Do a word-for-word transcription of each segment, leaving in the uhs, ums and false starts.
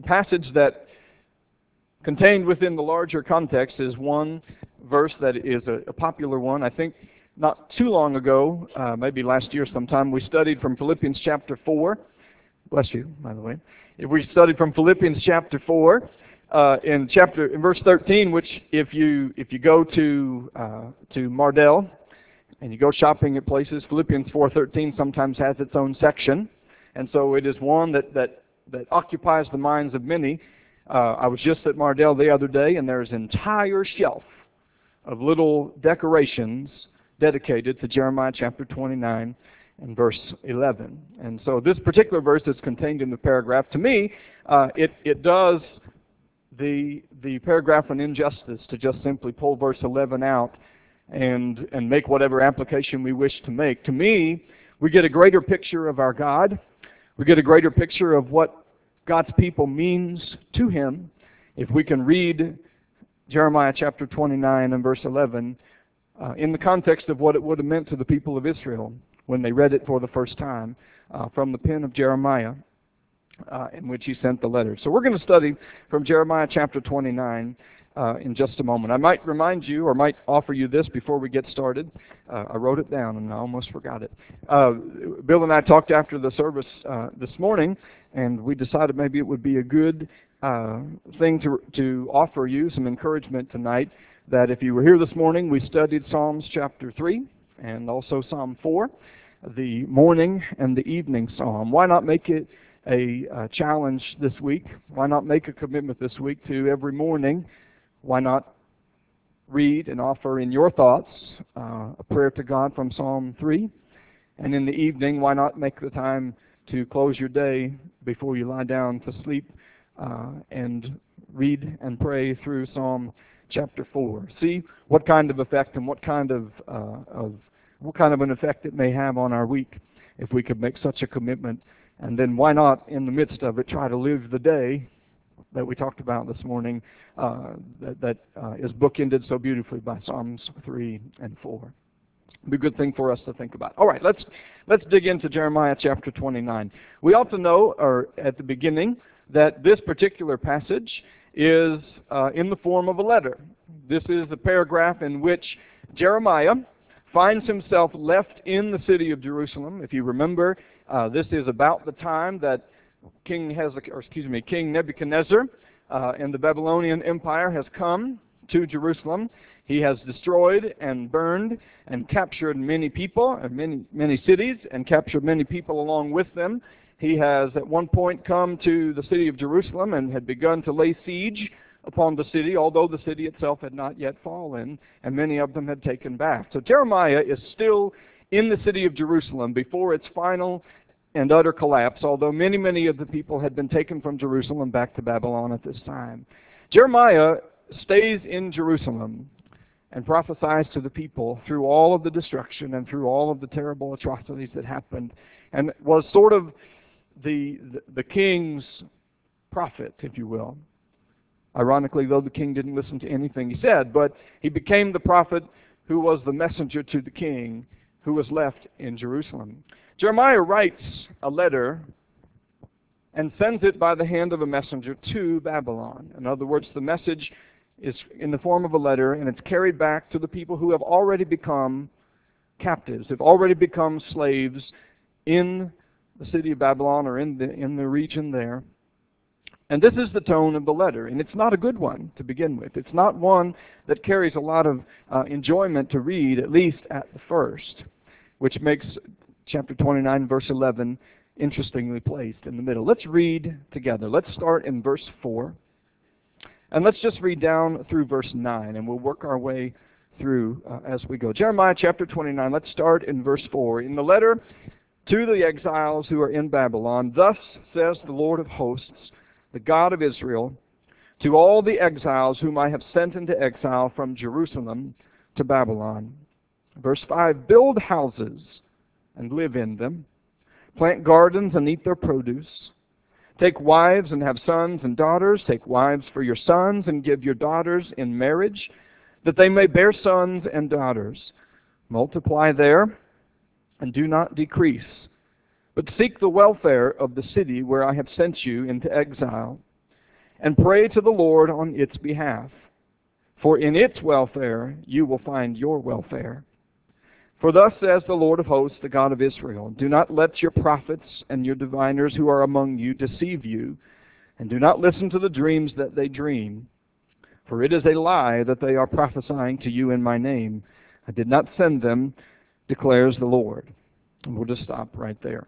passage that contained within the larger context is one verse that is a, a popular one. I think not too long ago, uh, maybe last year sometime, we studied from Philippians chapter four. Bless you, by the way. If we studied from Philippians chapter four, uh, in chapter in verse thirteen, which if you if you go to uh, to Mardel and you go shopping at places, Philippians four thirteen sometimes has its own section, and so it is one that that that occupies the minds of many. Uh, I was just at Mardel the other day, and there's an entire shelf of little decorations dedicated to Jeremiah chapter twenty-nine and verse eleven. And so this particular verse that's contained in the paragraph, to me, uh, it, it does the, the paragraph on injustice to just simply pull verse eleven out and, and make whatever application we wish to make. To me, we get a greater picture of our God. We get a greater picture of what God's people means to Him if we can read Jeremiah chapter twenty-nine and verse eleven uh, in the context of what it would have meant to the people of Israel when they read it for the first time uh, from the pen of Jeremiah uh, in which he sent the letter. So we're going to study from Jeremiah chapter twenty-nine uh, in just a moment. I might remind you or might offer you this before we get started. Uh, I wrote it down and I almost forgot it. Uh, Bill and I talked after the service uh, this morning, and we decided maybe it would be a good uh, thing to, to offer you some encouragement tonight, that if you were here this morning, we studied Psalms chapter three and also Psalm four, the morning and the evening psalm. Why not make it a, a challenge this week? Why not make a commitment this week to every morning? Why not read and offer in your thoughts uh, a prayer to God from Psalm three? And in the evening, why not make the time to close your day before you lie down to sleep uh, and read and pray through Psalm chapter four. See what kind of effect and what kind of, uh, of what kind of an effect it may have on our week if we could make such a commitment. And then why not, in the midst of it, try to live the day that we talked about this morning uh, that, that uh, is bookended so beautifully by Psalms three and four. It'd be a good thing for us to think about. All right, let's let's dig into Jeremiah chapter twenty-nine. We ought to know, or at the beginning, that this particular passage is uh, in the form of a letter. This is a paragraph in which Jeremiah finds himself left in the city of Jerusalem. If you remember, uh, this is about the time that King Hezekiah, or excuse me, King Nebuchadnezzar uh, and the Babylonian Empire has come to Jerusalem. He has destroyed and burned and captured many people and many many cities and captured many people along with them. He has at one point come to the city of Jerusalem and had begun to lay siege upon the city, although the city itself had not yet fallen, and many of them had taken back. So Jeremiah is still in the city of Jerusalem before its final and utter collapse, although many, many of the people had been taken from Jerusalem back to Babylon at this time. Jeremiah stays in Jerusalem and prophesies to the people through all of the destruction and through all of the terrible atrocities that happened, and was sort of the, the, the king's prophet, if you will. Ironically, though, the king didn't listen to anything he said, but he became the prophet who was the messenger to the king who was left in Jerusalem. Jeremiah writes a letter and sends it by the hand of a messenger to Babylon. In other words, the message is in the form of a letter, and it's carried back to the people who have already become captives, have already become slaves in the city of Babylon or in the, in the region there. And this is the tone of the letter, and it's not a good one to begin with. It's not one that carries a lot of uh, enjoyment to read, at least at the first, which makes chapter twenty-nine, verse eleven, interestingly placed in the middle. Let's read together. Let's start in verse four, and let's just read down through verse nine, and we'll work our way through uh, as we go. Jeremiah chapter twenty-nine, let's start in verse four. In the letter to the exiles who are in Babylon, thus says the Lord of hosts, the God of Israel, to all the exiles whom I have sent into exile from Jerusalem to Babylon. Verse five, build houses and live in them. Plant gardens and eat their produce. Take wives and have sons and daughters. Take wives for your sons and give your daughters in marriage, that they may bear sons and daughters. Multiply there and do not decrease, but seek the welfare of the city where I have sent you into exile. and pray to the Lord on its behalf. For in its welfare you will find your welfare. For thus says the Lord of hosts, the God of Israel, do not let your prophets and your diviners who are among you deceive you, and do not listen to the dreams that they dream. For it is a lie that they are prophesying to you in my name. I did not send them, declares the Lord. And we'll just stop right there.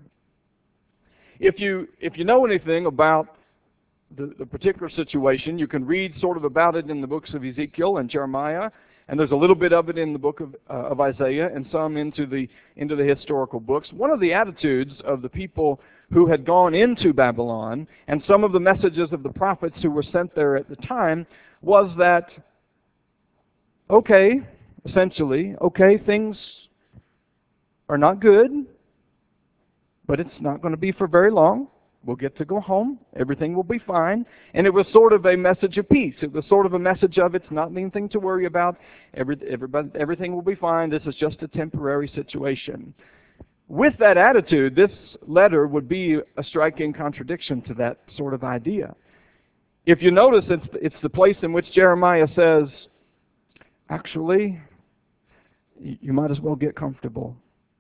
If you if you know anything about the, the particular situation, you can read sort of about it in the books of Ezekiel and Jeremiah, and there's a little bit of it in the book of, uh, of Isaiah, and some into the into the historical books. One of the attitudes of the people who had gone into Babylon, and some of the messages of the prophets who were sent there at the time, was that, okay, essentially, okay, things are not good, but it's not going to be for very long. We'll get to go home. Everything will be fine. And it was sort of a message of peace. It was sort of a message of it's not anything to worry about. Every, everybody, everything will be fine. This is just a temporary situation. With that attitude, this letter would be a striking contradiction to that sort of idea. If you notice, it's, it's the place in which Jeremiah says, actually, you might as well get comfortable,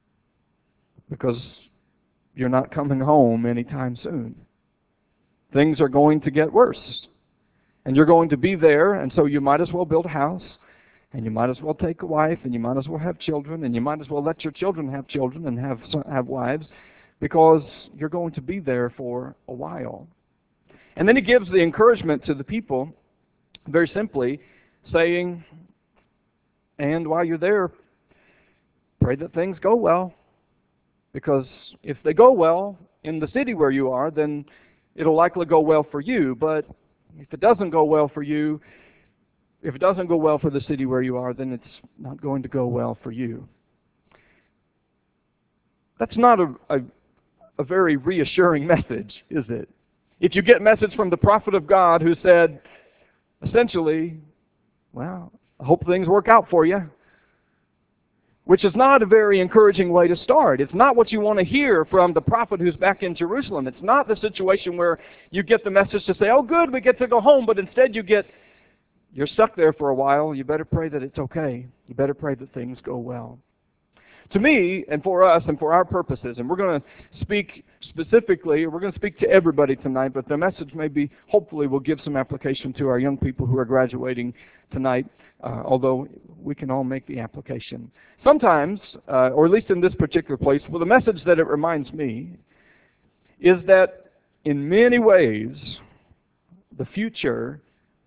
because you're not coming home anytime soon. Things are going to get worse. And you're going to be there, and so you might as well build a house, and you might as well take a wife, and you might as well have children, and you might as well let your children have children and have have wives, because you're going to be there for a while. And then he gives the encouragement to the people, very simply, saying, and while you're there, pray that things go well. Because if they go well in the city where you are, then it'll likely go well for you. But if it doesn't go well for you, if it doesn't go well for the city where you are, then it's not going to go well for you. That's not a, a, a very reassuring message, is it? If you get a message from the prophet of God who said, essentially, well, I hope things work out for you, which is not a very encouraging way to start. It's not what you want to hear from the prophet who's back in Jerusalem. It's not the situation where you get the message to say, oh good, we get to go home, but instead you get, you're stuck there for a while. You better pray that it's okay. You better pray that things go well. To me, and for us, and for our purposes, and we're going to speak specifically, we're going to speak to everybody tonight, but the message maybe, hopefully, will give some application to our young people who are graduating tonight, uh, although we can all make the application. Sometimes, uh, or at least in this particular place, well, the message that it reminds me is that in many ways, the future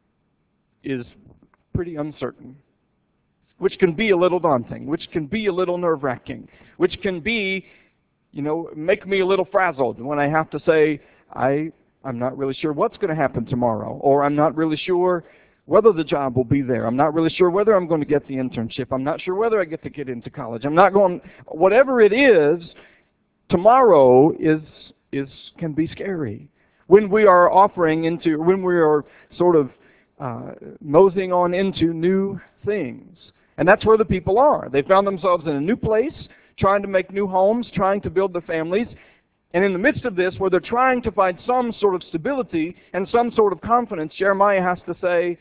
is pretty uncertain, which can be a little daunting, which can be a little nerve-wracking, which can be, you know, make me a little frazzled when I have to say, I, I'm not really sure what's going to happen tomorrow, or I'm not really sure whether the job will be there. I'm not really sure whether I'm going to get the internship. I'm not sure whether I get to get into college. I'm not going, whatever it is, tomorrow is, is, can be scary. When we are offering into, when we are sort of uh, moseying on into new things. And that's where the people are. They found themselves in a new place, trying to make new homes, trying to build their families. And in the midst of this, where they're trying to find some sort of stability and some sort of confidence, Jeremiah has to say,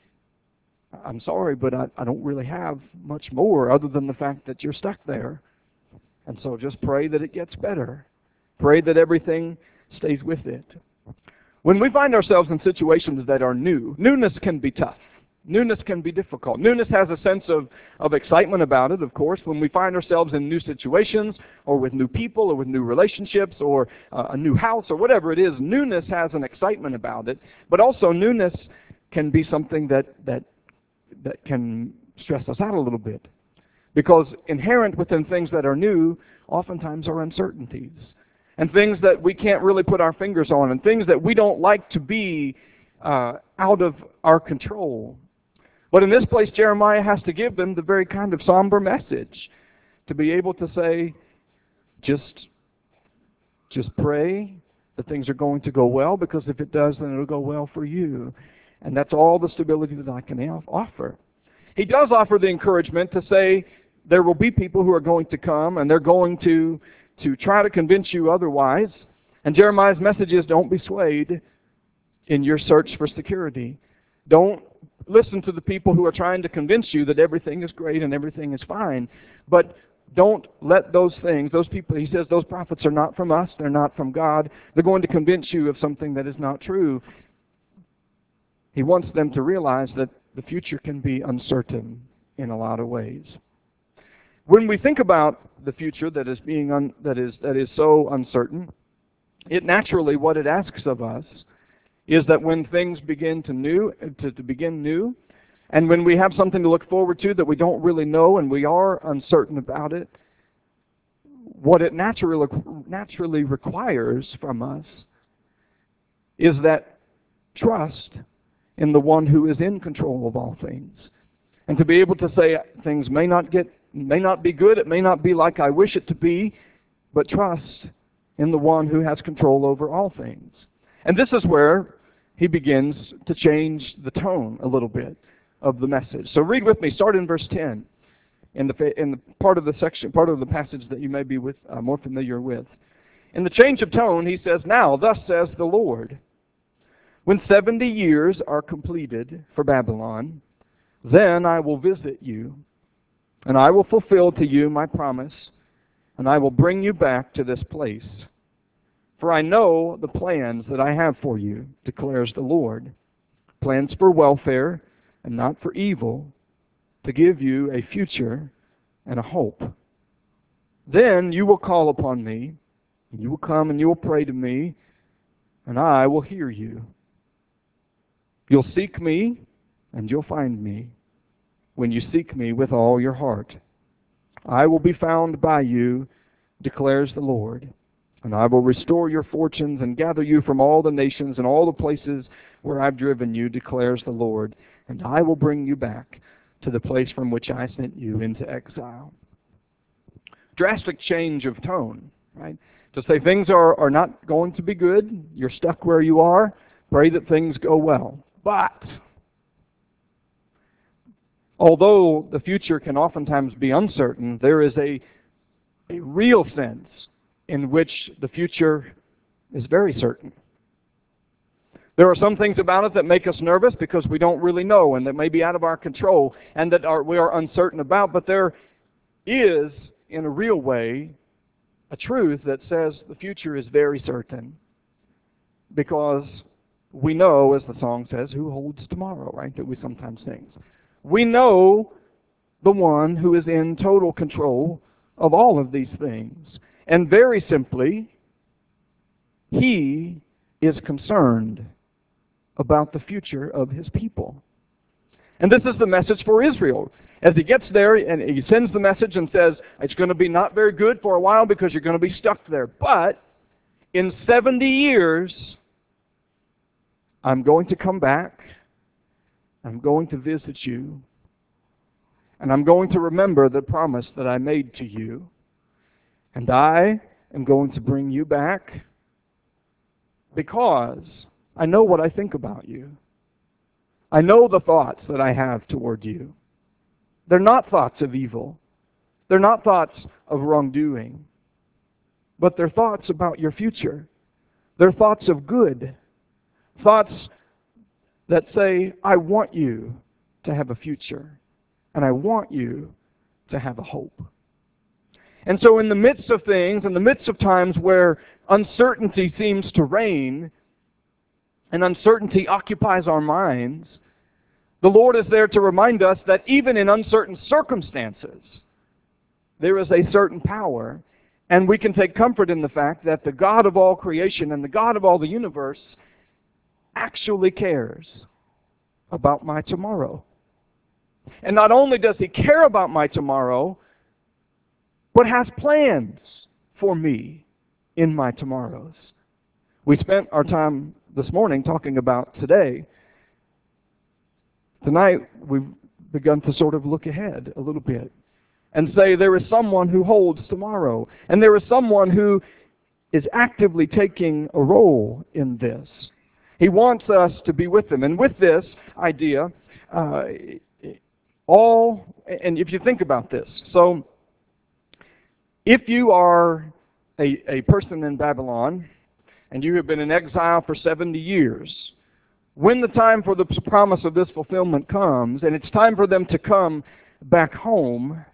I'm sorry, but I, I don't really have much more other than the fact that you're stuck there. And so just pray that it gets better. Pray that everything stays with it. When we find ourselves in situations that are new, newness can be tough. Newness can be difficult. Newness has a sense of, of excitement about it, of course. When we find ourselves in new situations or with new people or with new relationships or uh, a new house or whatever it is, newness has an excitement about it. But also newness can be something that, that, that can stress us out a little bit. Because inherent within things that are new oftentimes are uncertainties. And things that we can't really put our fingers on, and things that we don't like to be uh, out of our control. But in this place, Jeremiah has to give them the very kind of somber message to be able to say, just, just pray that things are going to go well, because if it does, then it'll go well for you. And that's all the stability that I can offer. He does offer the encouragement to say there will be people who are going to come, and they're going to, to try to convince you otherwise. And Jeremiah's message is, don't be swayed. in your search for security. Don't listen to the people who are trying to convince you that everything is great and everything is fine. But don't let those things, those people, he says those prophets are not from us, they're not from God. They're going to convince you of something that is not true. He wants them to realize that the future can be uncertain in a lot of ways. When we think about the future that is being un, that is that is so uncertain, it naturally, what it asks of us is that when things begin to new to, to begin new, and when we have something to look forward to that we don't really know and we are uncertain about it, what it naturally naturally requires from us is that trust in the one who is in control of all things. And to be able to say things may not get may not be good, it may not be like I wish it to be, but trust in the one who has control over all things. And this is where he begins to change the tone a little bit of the message. So read with me, start in verse ten, in the in the part of the section, part of the passage that you may be with uh, more familiar with. In the change of tone, he says, "Now, thus says the Lord, when seventy years are completed for Babylon, then I will visit you, and I will fulfill to you my promise, and I will bring you back to this place. For I know the plans that I have for you, declares the Lord, plans for welfare and not for evil, to give you a future and a hope. Then you will call upon me, and you will come and you will pray to me, and I will hear you. You'll seek me, and you'll find me, when you seek me with all your heart. I will be found by you, declares the Lord, and I will restore your fortunes and gather you from all the nations and all the places where I've driven you, declares the Lord, and I will bring you back to the place from which I sent you into exile." Drastic change of tone, right? To say things are, are not going to be good, you're stuck where you are, pray that things go well. But although the future can oftentimes be uncertain, there is a, a real sense in which the future is very certain. There are some things about it that make us nervous because we don't really know and that may be out of our control and that are, we are uncertain about, but there is, in a real way, a truth that says the future is very certain because we know, as the song says, who holds tomorrow, right, that we sometimes sing. We know the one who is in total control of all of these things. And very simply, he is concerned about the future of his people. And this is the message for Israel. As he gets there and he sends the message and says, it's going to be not very good for a while because you're going to be stuck there. But in seventy years, I'm going to come back. I'm going to visit you. And I'm going to remember the promise that I made to you. And I am going to bring you back because I know what I think about you. I know the thoughts that I have toward you. They're not thoughts of evil. They're not thoughts of wrongdoing. But they're thoughts about your future. They're thoughts of good. Thoughts that say, I want you to have a future. And I want you to have a hope. And so in the midst of things, in the midst of times where uncertainty seems to reign, and uncertainty occupies our minds, the Lord is there to remind us that even in uncertain circumstances, there is a certain power, and we can take comfort in the fact that the God of all creation and the God of all the universe actually cares about my tomorrow. And not only does He care about my tomorrow, but has plans for me in my tomorrows. We spent our time this morning talking about today. Tonight, we've begun to sort of look ahead a little bit and say there is someone who holds tomorrow, and there is someone who is actively taking a role in this. He wants us to be with Him. And with this idea, uh, all, and if you think about this, so if you are a, a person in Babylon, and you have been in exile for seventy years, when the time for the promise of this fulfillment comes, and it's time for them to come back home,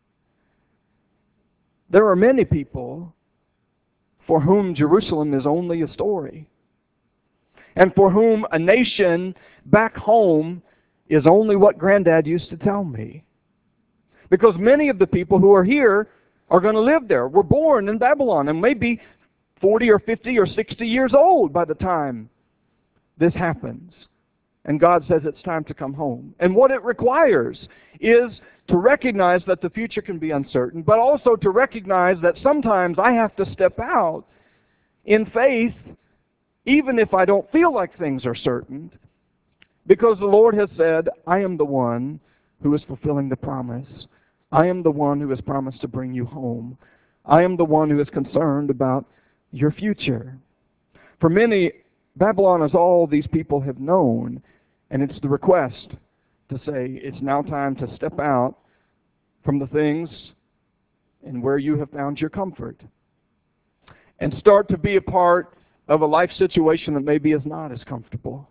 there are many people for whom Jerusalem is only a story, and for whom a nation back home is only what Granddad used to tell me. Because many of the people who are here are going to live there. We're born in Babylon and maybe forty or fifty or sixty years old by the time this happens. And God says it's time to come home. And what it requires is to recognize that the future can be uncertain, but also to recognize that sometimes I have to step out in faith, even if I don't feel like things are certain, because the Lord has said, I am the one who is fulfilling the promise. I am the one who has promised to bring you home. I am the one who is concerned about your future. For many, Babylon is all these people have known, and it's the request to say it's now time to step out from the things and where you have found your comfort and start to be a part of a life situation that maybe is not as comfortable,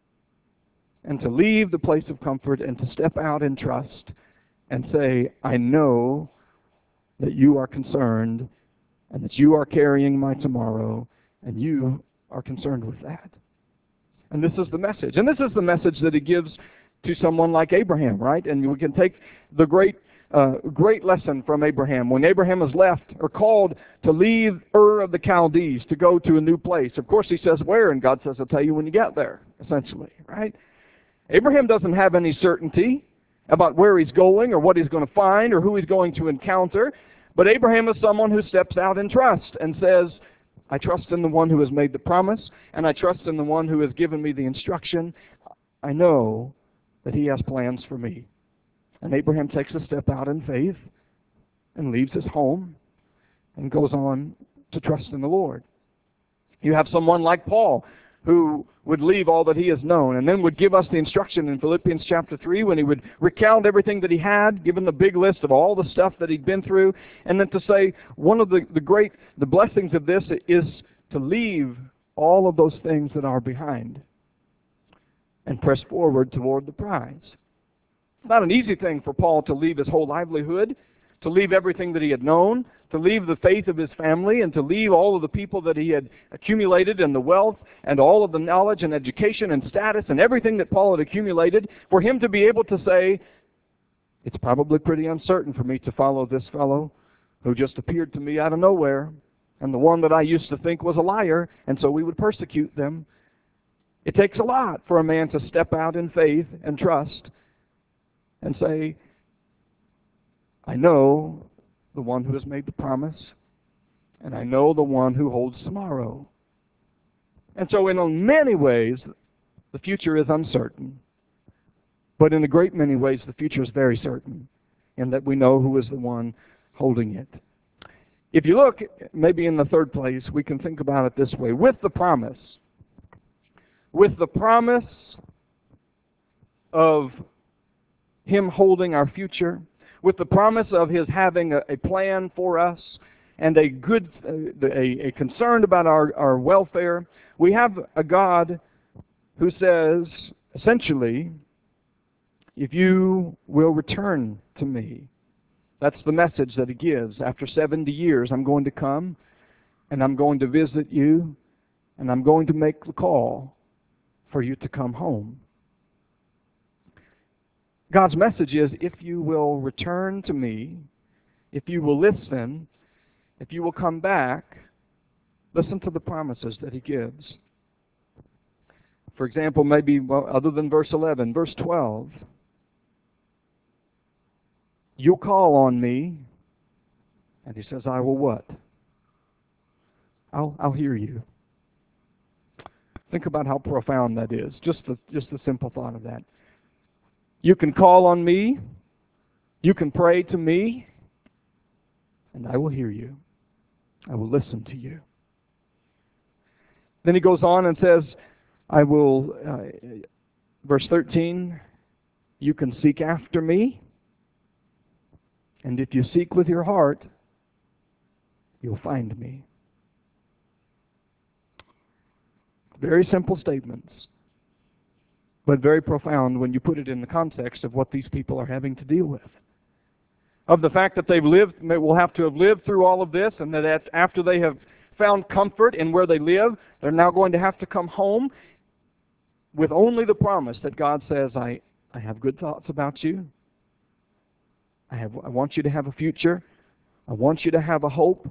and to leave the place of comfort and to step out in trust and say, I know that you are concerned and that you are carrying my tomorrow and you are concerned with that. And this is the message. And this is the message that he gives to someone like Abraham, right? And we can take the great uh, great lesson from Abraham. When Abraham was left or called to leave Ur of the Chaldees to go to a new place, of course he says where, and God says, I'll tell you when you get there, essentially, right? Abraham doesn't have any certainty about where he's going or what he's going to find or who he's going to encounter. But Abraham is someone who steps out in trust and says, I trust in the one who has made the promise, and I trust in the one who has given me the instruction. I know that he has plans for me. And Abraham takes a step out in faith and leaves his home and goes on to trust in the Lord. You have someone like Paul, who would leave all that he has known and then would give us the instruction in Philippians chapter three when he would recount everything that he had, given the big list of all the stuff that he'd been through, and then to say one of the, the great, the blessings of this is to leave all of those things that are behind and press forward toward the prize. It's not an easy thing for Paul to leave his whole livelihood, to leave everything that he had known, to leave the faith of his family, and to leave all of the people that he had accumulated and the wealth and all of the knowledge and education and status and everything that Paul had accumulated, for him to be able to say, it's probably pretty uncertain for me to follow this fellow who just appeared to me out of nowhere, and the one that I used to think was a liar, and so we would persecute them. It takes a lot for a man to step out in faith and trust and say, I know the one who has made the promise, and I know the one who holds tomorrow. And so in many ways, the future is uncertain. But in a great many ways, the future is very certain, in that we know who is the one holding it. If you look, maybe in the third place, we can think about it this way. With the promise, with the promise of him holding our future, with the promise of his having a, a plan for us and a good, uh, a, a concern about our, our welfare, we have a God who says, essentially, if you will return to me. That's the message that he gives. After seventy years, I'm going to come, and I'm going to visit you, and I'm going to make the call for you to come home. God's message is, if you will return to me, if you will listen, if you will come back, listen to the promises that he gives. For example, maybe, well, other than verse eleven, verse twelve, you'll call on me, and he says, I will what? I'll, I'll hear you. Think about how profound that is, just the, just the simple thought of that. You can call on me, you can pray to me, and I will hear you. I will listen to you. Then he goes on and says, I will, uh, verse thirteen, you can seek after me, and if you seek with your heart, you'll find me. Very simple statements. but very profound when you put it in the context of what these people are having to deal with. Of the fact that they've lived, will have to have lived through all of this, and that after they have found comfort in where they live, they're now going to have to come home with only the promise that God says, I, I have good thoughts about you. I have I want you to have a future. I want you to have a hope.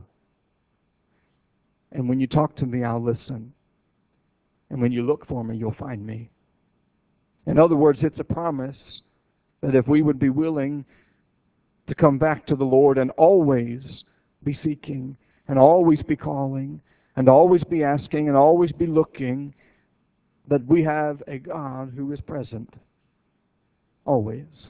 And when you talk to me, I'll listen. And when you look for me, you'll find me. In other words, it's a promise that if we would be willing to come back to the Lord and always be seeking and always be calling and always be asking and always be looking, that we have a God who is present always.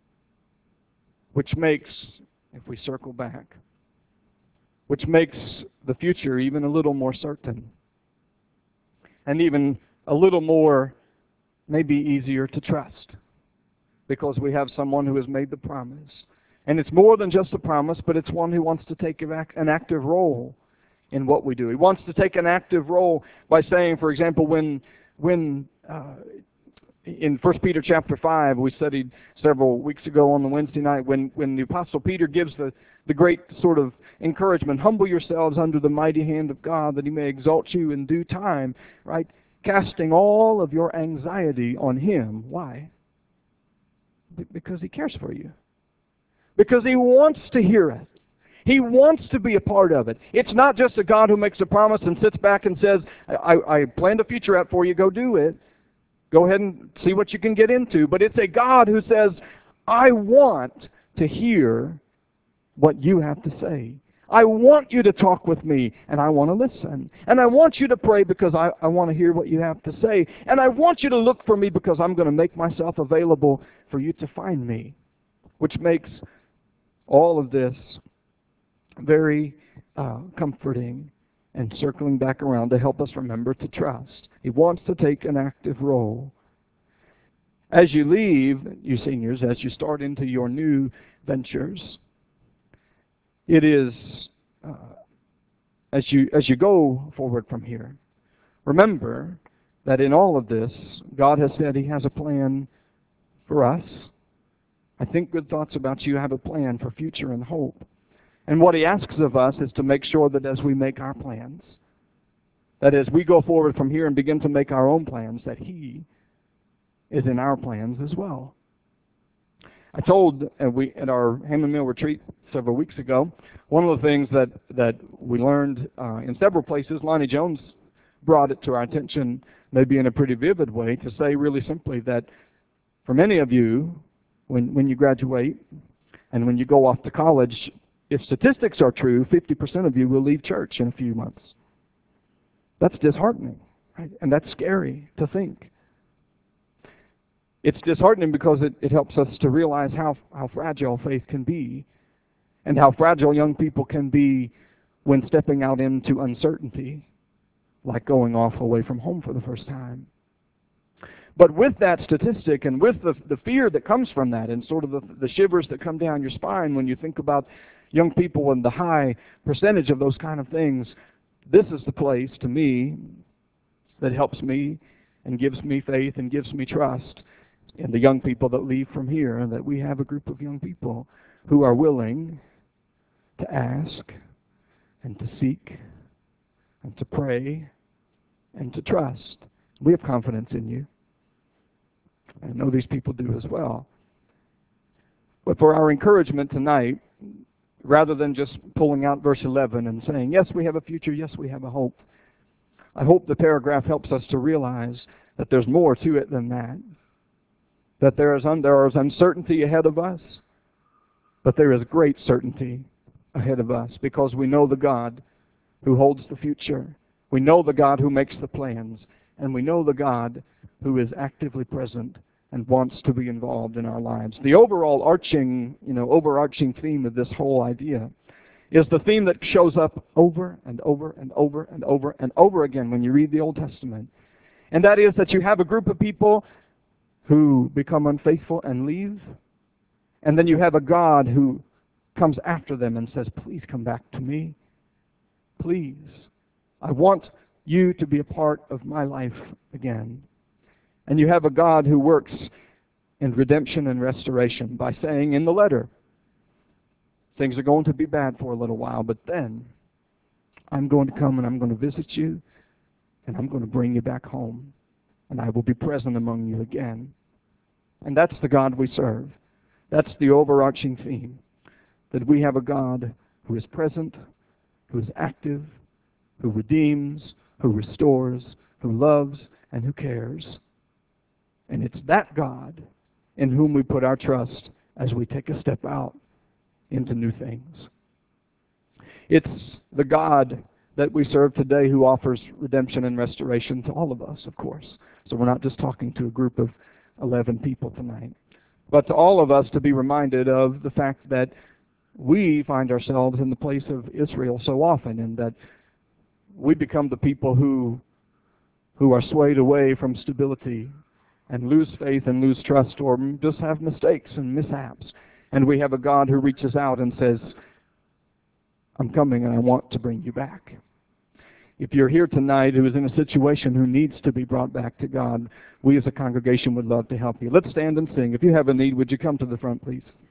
Which makes, if we circle back, which makes the future even a little more certain and even a little more maybe easier to trust, because we have someone who has made the promise. And it's more than just a promise, but it's one who wants to take an active role in what we do. He wants to take an active role by saying, for example, when when uh, in First Peter chapter five, we studied several weeks ago on the Wednesday night, when, when the Apostle Peter gives the, the great sort of encouragement, humble yourselves under the mighty hand of God, that He may exalt you in due time, right? Casting all of your anxiety on Him. Why? Because He cares for you. Because He wants to hear it. He wants to be a part of it. It's not just a God who makes a promise and sits back and says, I, I planned a future out for you, go do it. Go ahead and see what you can get into. But it's a God who says, I want to hear what you have to say. I want you to talk with me, and I want to listen. And I want you to pray because I, I want to hear what you have to say. And I want you to look for me because I'm going to make myself available for you to find me. Which makes all of this very uh, comforting and circling back around to help us remember to trust. He wants to take an active role. As you leave, you seniors, as you start into your new ventures, it is, uh, as you as you go forward from here, remember that in all of this, God has said He has a plan for us. I think good thoughts about you, have a plan for future and hope. And what He asks of us is to make sure that as we make our plans, that as we go forward from here and begin to make our own plans, that He is in our plans as well. I told uh, we at our Hammond Mill retreat several weeks ago, one of the things that, that we learned uh, in several places, Lonnie Jones brought it to our attention, maybe in a pretty vivid way, to say really simply that for many of you, when, when you graduate and when you go off to college, if statistics are true, fifty percent of you will leave church in a few months. That's disheartening, right? And that's scary to think. It's disheartening because it, it helps us to realize how, how fragile faith can be and how fragile young people can be when stepping out into uncertainty, like going off away from home for the first time. But with that statistic and with the, the fear that comes from that and sort of the, the shivers that come down your spine when you think about young people and the high percentage of those kind of things, this is the place to me that helps me and gives me faith and gives me trust in the young people that leave from here, and that we have a group of young people who are willing to ask and to seek and to pray and to trust. We have confidence in you. I know these people do as well. But for our encouragement tonight, rather than just pulling out verse eleven and saying, yes, we have a future, yes, we have a hope, I hope the paragraph helps us to realize that there's more to it than that. That there is, un- there is uncertainty ahead of us, but there is great certainty ahead of us because we know the God who holds the future. We know the God who makes the plans, and we know the God who is actively present and wants to be involved in our lives. The overall arching, you know, overarching theme of this whole idea is the theme that shows up over and over and over and over and over again when you read the Old Testament. And that is that you have a group of people who become unfaithful and leave, and then you have a God who comes after them and says, please come back to me. Please. I want you to be a part of my life again. And you have a God who works in redemption and restoration by saying in the letter, things are going to be bad for a little while, but then I'm going to come and I'm going to visit you, and I'm going to bring you back home, and I will be present among you again. And that's the God we serve. That's the overarching theme, that we have a God who is present, who is active, who redeems, who restores, who loves, and who cares. And it's that God in whom we put our trust as we take a step out into new things. It's the God that we serve today who offers redemption and restoration to all of us, of course. So we're not just talking to a group of eleven people tonight, but to all of us to be reminded of the fact that we find ourselves in the place of Israel so often, and that we become the people who who are swayed away from stability and lose faith and lose trust, or just have mistakes and mishaps. And we have a God who reaches out and says, I'm coming and I want to bring you back. If you're here tonight who is in a situation who needs to be brought back to God, we as a congregation would love to help you. Let's stand and sing. If you have a need, would you come to the front, please?